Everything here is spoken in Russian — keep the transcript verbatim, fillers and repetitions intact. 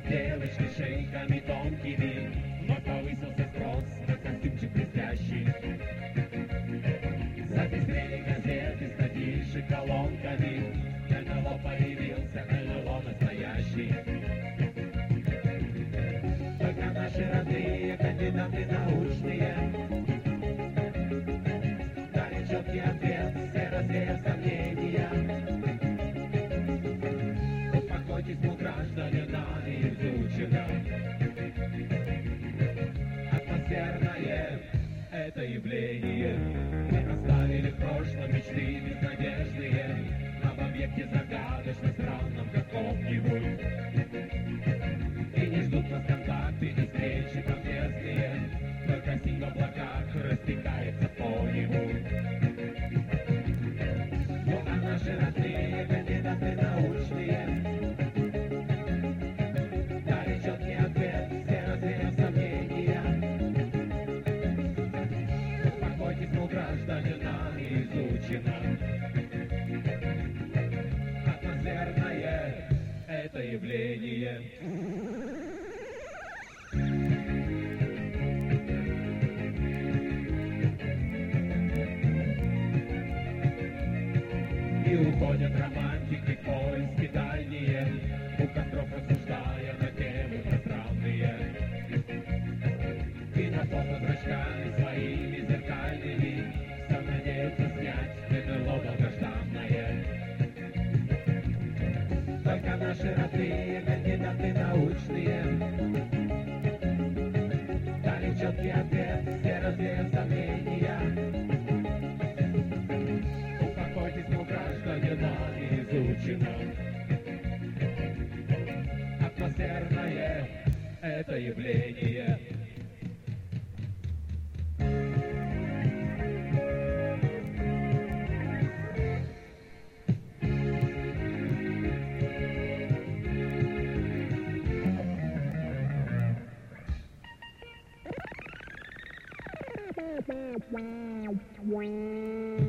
Девочки с шейками тонкими, но повысился спрос на костюмчик блестящий. Запестрели газеты, статьи колонками, НЛО появился, НЛО настоящий. Только наши родные кандидаты научные дали четкий ответ, все развеяв сомнения. Успокойтесь, мол, граждане, нами изучено. Атмосферное — это явление. Мы оставили в прошлом мечты безнадежные об объекте загадочно странном каком-нибудь. И не ждут нас контакты и встречи контестные, только синь в облаках растекается по нему. Ну а наши родные кандидаты научные дали четкий ответ, все развеяв сомнения. Успокойтесь, мол, граждане, нами изучено. Атмосферное — это явление. И уходят романтики в поиски дальние, у костров рассуждая на темы пространные. И на фото зрачками своими зеркальными все надеются снять НЛО долгожданное. Только наши родные кандидаты научные дали четкий ответ, все развеяв сомнения. Успокойтесь, мол, граждане, нами изучено. Атмосферное — это явление. Wow, wow, wow.